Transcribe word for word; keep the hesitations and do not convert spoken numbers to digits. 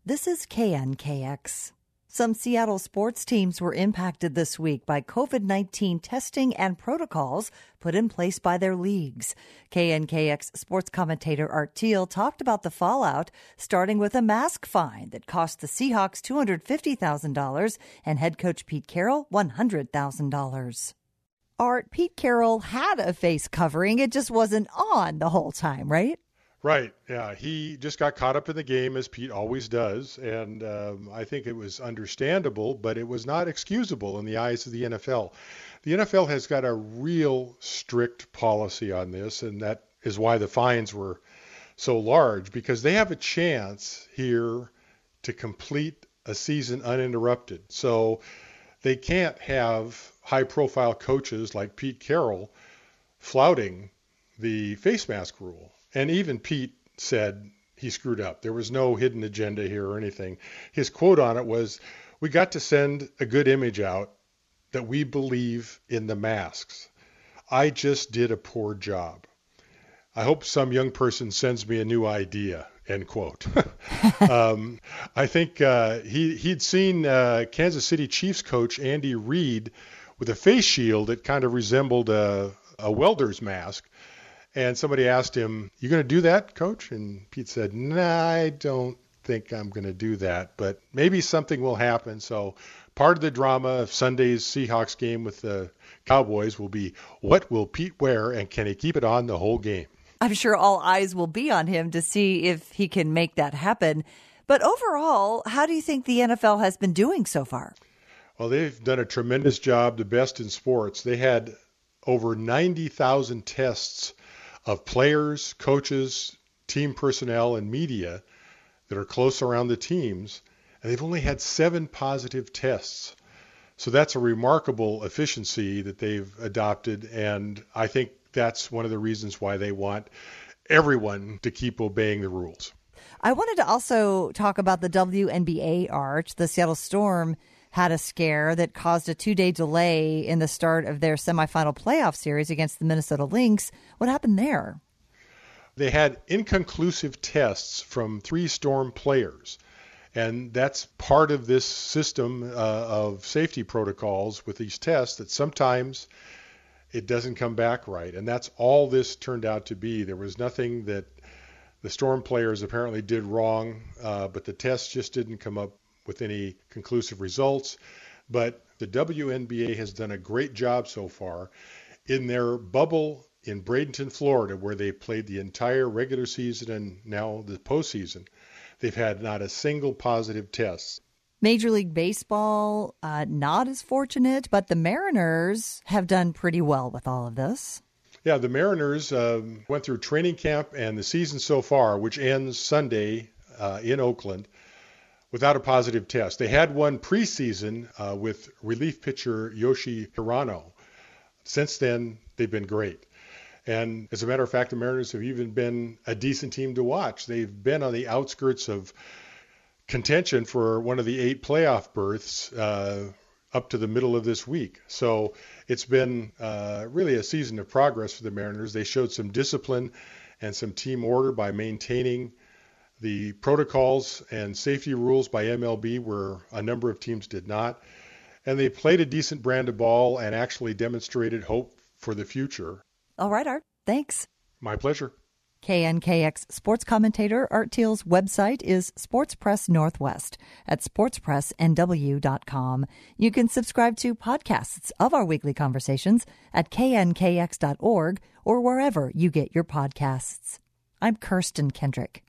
This is K N K X. Some Seattle sports teams were impacted this week by covid nineteen testing and protocols put in place by their leagues. K N K X sports commentator Art Thiel talked about the fallout, starting with a mask fine that cost the Seahawks two hundred fifty thousand dollars and head coach Pete Carroll one hundred thousand dollars. Art, Pete Carroll had a face covering. It just wasn't on the whole time, right? Right. Yeah. He just got caught up in the game, as Pete always does. And um, I think it was understandable, but it was not excusable in the eyes of the N F L. The N F L has got a real strict policy on this, and that is why the fines were so large, because they have a chance here to complete a season uninterrupted. So they can't have high-profile coaches like Pete Carroll flouting the face mask rule. And even Pete said he screwed up. There was no hidden agenda here or anything. His quote on it was, "We got to send a good image out that we believe in the masks. I just did a poor job. I hope some young person sends me a new idea," end quote. um, I think uh, he, he'd seen uh, Kansas City Chiefs coach Andy Reid with a face shield that kind of resembled a, a welder's mask. And somebody asked him, "You going to do that, coach?" And Pete said, "Nah, I don't think I'm going to do that, but maybe something will happen." So part of the drama of Sunday's Seahawks game with the Cowboys will be, what will Pete wear, and can he keep it on the whole game? I'm sure all eyes will be on him to see if he can make that happen. But overall, how do you think the N F L has been doing so far? Well, they've done a tremendous job, the best in sports. They had over ninety thousand tests of players, coaches, team personnel, and media that are close around the teams, and they've only had seven positive tests. So that's a remarkable efficiency that they've adopted, and I think that's one of the reasons why they want everyone to keep obeying the rules. I wanted to also talk about the W N B A, Art. The Seattle Storm had a scare that caused a two-day delay in the start of their semifinal playoff series against the Minnesota Lynx. What happened there? They had inconclusive tests from three Storm players, and that's part of this system uh, of safety protocols with these tests, that sometimes it doesn't come back right, and that's all this turned out to be. There was nothing that the Storm players apparently did wrong, uh, but the tests just didn't come up with any conclusive results. But the W N B A has done a great job so far. In their bubble in Bradenton, Florida, where they played the entire regular season and now the postseason, they've had not a single positive test. Major League Baseball, uh, not as fortunate, but the Mariners have done pretty well with all of this. Yeah, the Mariners um, went through training camp and the season so far, which ends Sunday uh, in Oakland, without a positive test. They had one preseason uh, with relief pitcher Yoshi Hirano. Since then, they've been great. And as a matter of fact, the Mariners have even been a decent team to watch. They've been on the outskirts of contention for one of the eight playoff berths uh, up to the middle of this week. So it's been uh, really a season of progress for the Mariners. They showed some discipline and some team order by maintaining the protocols and safety rules by M L B, where a number of teams did not. And they played a decent brand of ball and actually demonstrated hope for the future. All right, Art. Thanks. My pleasure. K N K X sports commentator Art Thiel's website is Sports Press Northwest at sports press n w dot com. You can subscribe to podcasts of our weekly conversations at k n k x dot org or wherever you get your podcasts. I'm Kirsten Kendrick.